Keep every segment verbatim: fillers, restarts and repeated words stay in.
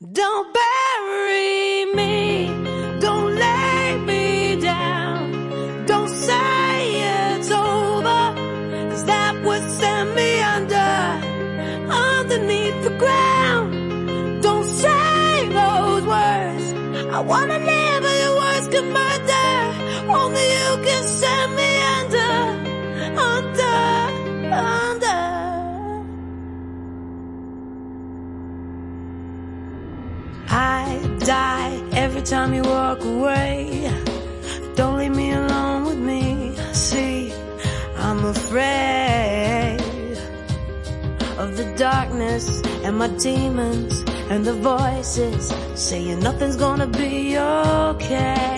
Don't bury me, don't lay me down, don't say it's over, 'cause that would send me under, underneath the ground. Don't say those words, I wanna live but your words could murder. Only you can send me under, under, under. I die every time you walk away. Don't leave me alone with me. See, I'm afraid of the darkness and my demons and the voices saying nothing's gonna be okay.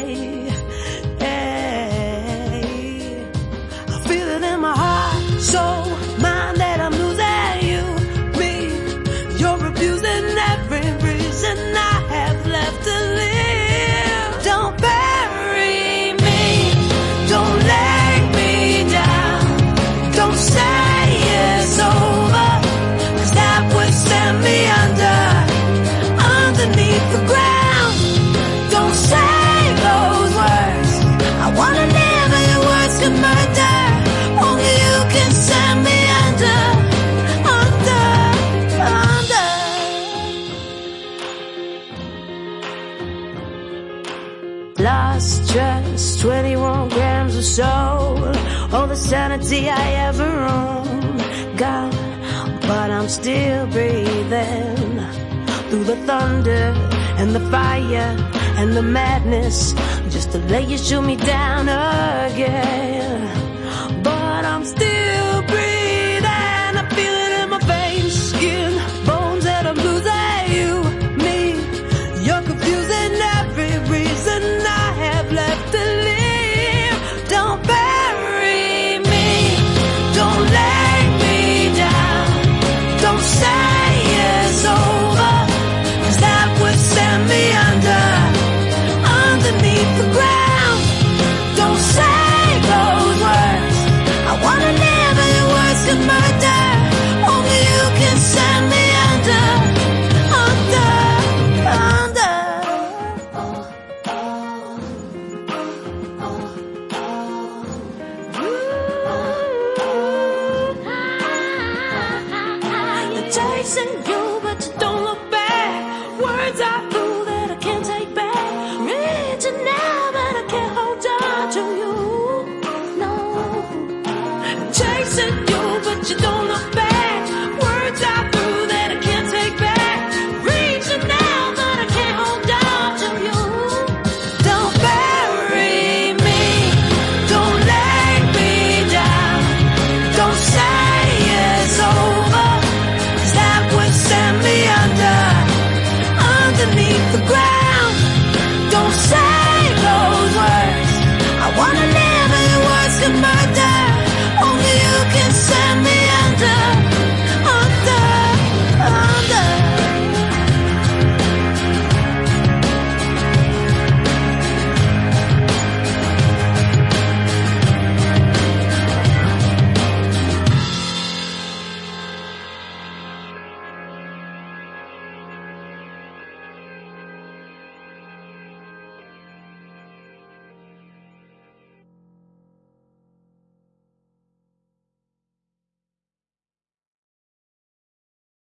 Hey, I feel it in my heart, soul, mind that I'm losing you, me. You're abusing every reason I have left to live. Don't bury me, don't lay me down, don't say it's over, 'cause that would send me under, underneath the ground. Don't say those words, I wanna live and your words can murder. Only you can send me under, under, under. Lost trust, twenty-one grams of soul, all the sanity I ever owned, gone, but I'm still breathing. Through the thunder and the fire and the madness, just to lay you shoot me down again. But I'm still breathing, I feel it in my veins, skin